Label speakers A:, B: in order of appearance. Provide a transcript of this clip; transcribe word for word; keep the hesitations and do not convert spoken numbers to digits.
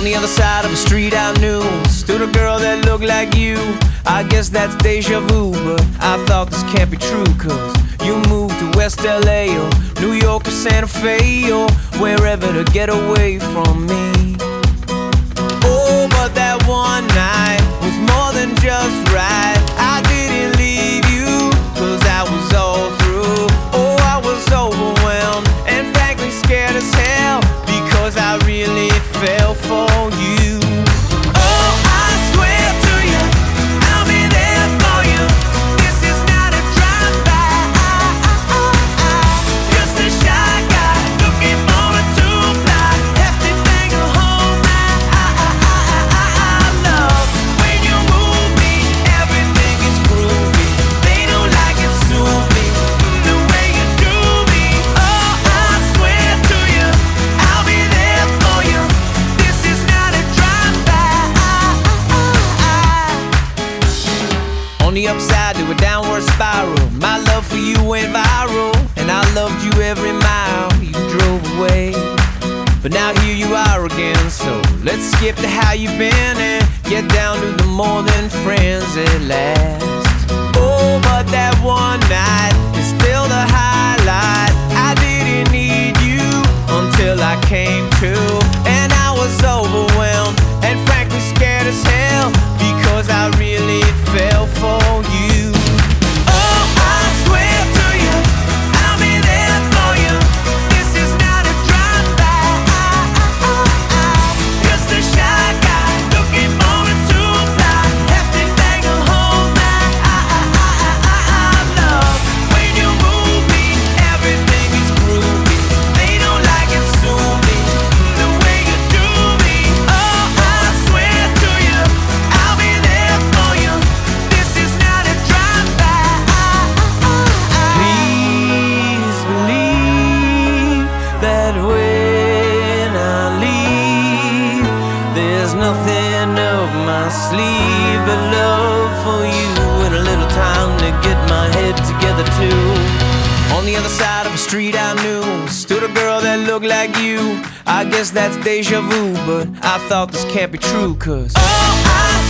A: On the other side of the street I knew stood a girl that looked like you. I guess that's deja vu, but I thought this can't be true. Cause you moved to West L A or New York or Santa Fe or wherever to get away from me. Oh, but that one night was more than just right. I didn't leave you cause I was all through. Oh, I was overwhelmed and frankly scared as hell because I really fell for you. Oh, I swear to you, I'll be there for you. This is not a drive-by. Just a shy guy looking for a two-ply. Hefty thing to hold my love. When you move me, everything is groovy. They don't like it, sue me the way you do me. Oh, I swear to you, I'll be there for you. This is not a drive-by. On the upside to a downward spiral, my love for you went viral, and I loved you every mile you drove away. But now here you are again, so let's skip to how you've been and get down to the more than friends at last. Oh, but that one night is still the highlight. I didn't need you until I came to, and I was overwhelmed and frankly scared as hell because I really fell for you. Oh, I swear to you, I'll be there for you. This is not a drive-by. Just a shy guy looking for a two-ply. Hefty thing to hold my love. When you move me, everything is groovy. They don't like it, sue me the way you do me. Oh, I swear to you, I'll be there for you. This is not a drive-by. Please believe that when I leave, there's nothing up my sleeve but love for you and a little time to get my head together too. On the other side of the street I knew stood a girl that looked like you. I guess that's deja vu, but I thought this can't be true. Cause oh, I